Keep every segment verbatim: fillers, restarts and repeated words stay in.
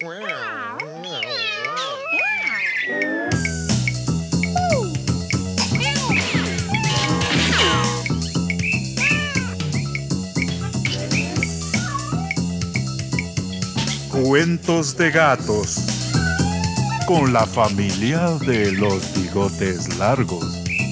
Cuentos de gatos con la familia de los bigotes largos.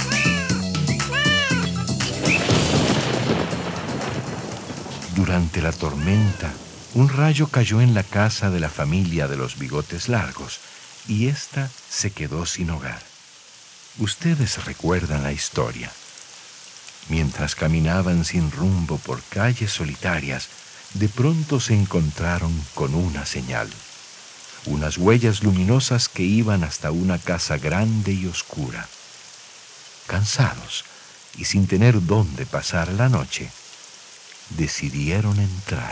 Durante la tormenta, un rayo cayó en la casa de la familia de los bigotes largos y ésta se quedó sin hogar. Ustedes recuerdan la historia. Mientras caminaban sin rumbo por calles solitarias, de pronto se encontraron con una señal. Unas huellas luminosas que iban hasta una casa grande y oscura. Cansados y sin tener dónde pasar la noche, decidieron entrar.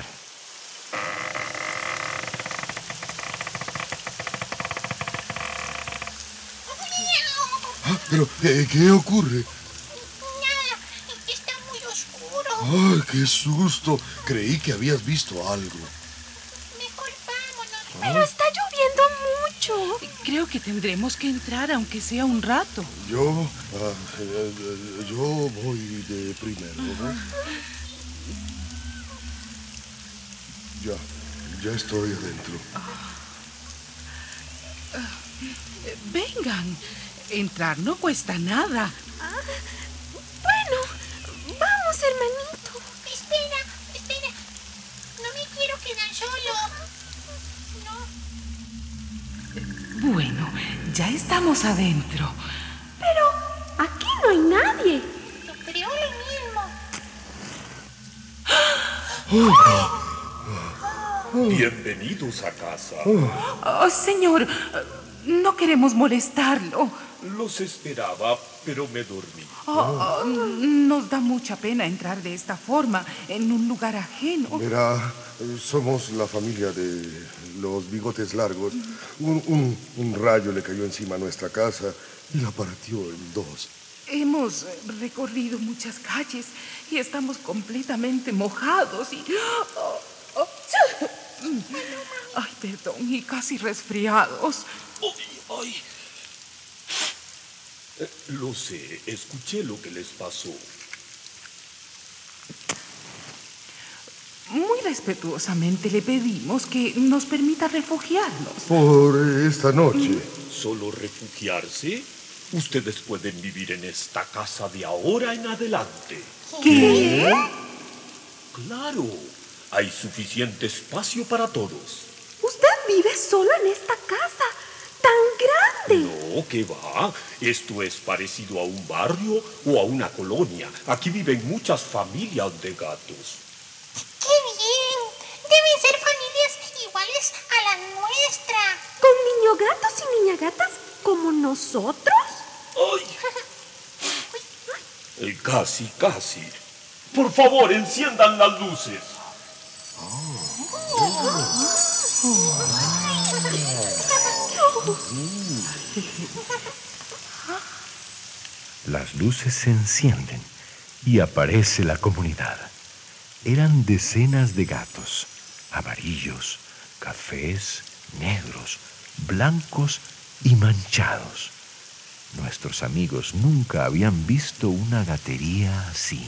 Ah, pero, ¿qué, qué ocurre? Nada, está muy oscuro. ¡Ay, qué susto! Creí que habías visto algo. Mejor vámonos. Pero está lloviendo mucho. Creo que tendremos que entrar, aunque sea un rato. Yo, ah, eh, eh, yo voy de primero, ¿no? Ya, ya estoy adentro. Vengan, entrar no cuesta nada. Ah, bueno, vamos, hermanito. Espera, espera. No me quiero quedar solo. No. Bueno, ya estamos adentro. Pero aquí no hay nadie. Yo creo lo mismo. Oh. Bienvenidos a casa. Oh, señor, no queremos molestarlo. Los esperaba, pero me dormí. Oh, oh, nos da mucha pena entrar de esta forma, en un lugar ajeno. Verá, somos la familia de los bigotes largos. Un, un, un rayo le cayó encima a nuestra casa y la partió en dos. Hemos recorrido muchas calles y estamos completamente mojados y... Oh, oh. Ay, perdón, y casi resfriados. ¡Ay, ay! Eh, lo sé, escuché lo que les pasó. Muy respetuosamente le pedimos que nos permita refugiarnos. Por esta noche. ¿Solo refugiarse? Ustedes pueden vivir en esta casa de ahora en adelante. ¿Qué? Claro, hay suficiente espacio para todos. ¿Usted vive solo en esta casa tan grande? No, ¿qué va? Esto es parecido a un barrio o a una colonia. Aquí viven muchas familias de gatos. ¡Qué bien! Deben ser familias iguales a la nuestra. ¿Con niño gatos y niña gatas como nosotros? ¡Ay! Eh, Casi, casi. Por favor, enciendan las luces. Las luces se encienden y aparece la comunidad. Eran decenas de gatos, amarillos, cafés, negros, blancos y manchados. Nuestros amigos nunca habían visto una gatería así.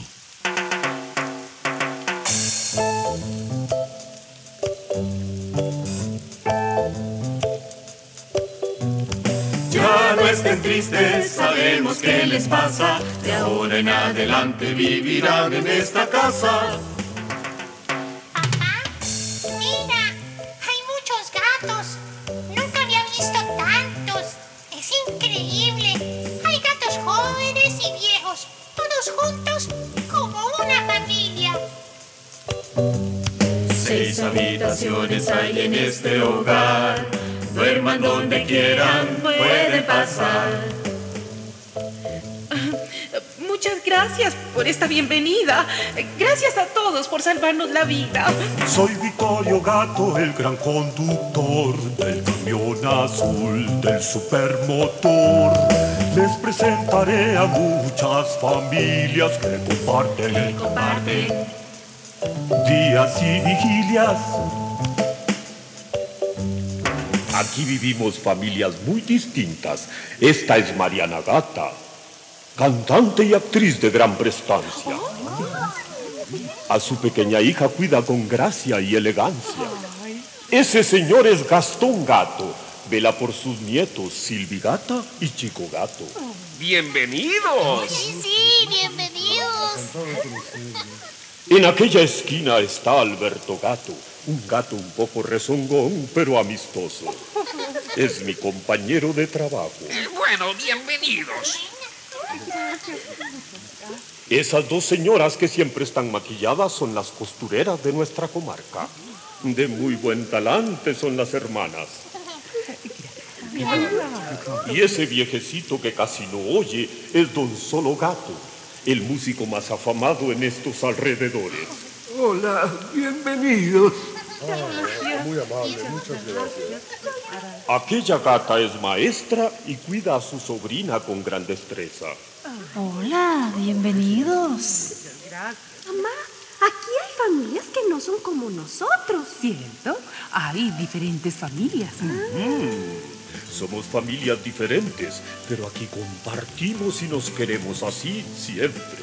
Ya no estén tristes, sabemos qué les pasa. De ahora en adelante vivirán en esta casa. Papá, mira, hay muchos gatos. Nunca había visto tantos. Es increíble. Hay gatos jóvenes y viejos, todos juntos como una familia. Seis habitaciones hay en este hogar. Duerman donde quieran, pueden pasar. Muchas gracias por esta bienvenida. Gracias a todos por salvarnos la vida. Soy Vittorio Gato, el gran conductor del camión azul del supermotor. Les presentaré a muchas familias que comparten, Que comparten días y vigilias. Aquí vivimos familias muy distintas. Esta es Mariana Gata, cantante y actriz de gran prestancia. A su pequeña hija cuida con gracia y elegancia. Ese señor es Gastón Gato. Vela por sus nietos, Silvi Gata y Chico Gato. ¡Bienvenidos! Sí, sí, bienvenidos. En aquella esquina está Alberto Gato, un gato un poco rezongón, pero amistoso. Es mi compañero de trabajo. Eh, bueno, bienvenidos. Esas dos señoras que siempre están maquilladas son las costureras de nuestra comarca. De muy buen talante son las hermanas. Y ese viejecito que casi no oye es don Solo Gato, el músico más afamado en estos alrededores. Hola, bienvenidos. Ah, muy amable, muchas gracias. Aquella gata es maestra y cuida a su sobrina con gran destreza. Hola, bienvenidos. Mamá, aquí hay familias que no son como nosotros. ¿Cierto? Hay diferentes familias. Mm-hmm. Somos familias diferentes, pero aquí compartimos y nos queremos así siempre.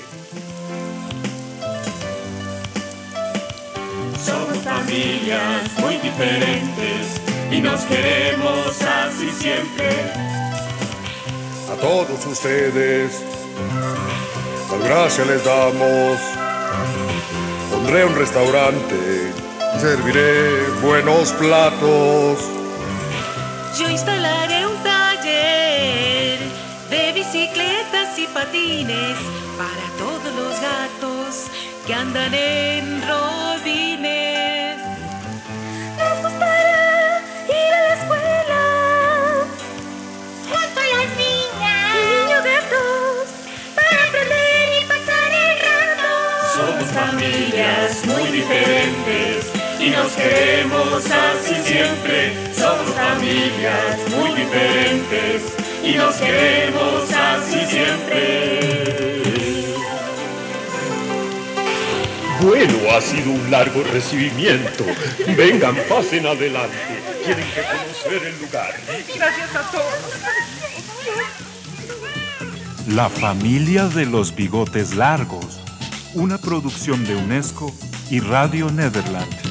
Somos familias muy diferentes y nos queremos así siempre. A todos ustedes, las gracias les damos. Pondré un restaurante, serviré buenos platos. Yo instalaré un taller de bicicletas y patines para todos los gatos que andan en rodines. Nos gustará ir a la escuela Junto a las niñas. niños gatos para aprender y pasar el rato. Somos familias muy diferentes y nos queremos así siempre. Somos familias muy diferentes y nos queremos así siempre. Bueno, ha sido un largo recibimiento. Vengan, pasen adelante. Tienen que conocer el lugar. Gracias a todos. La familia de los bigotes largos, una producción de UNESCO y Radio Nederland.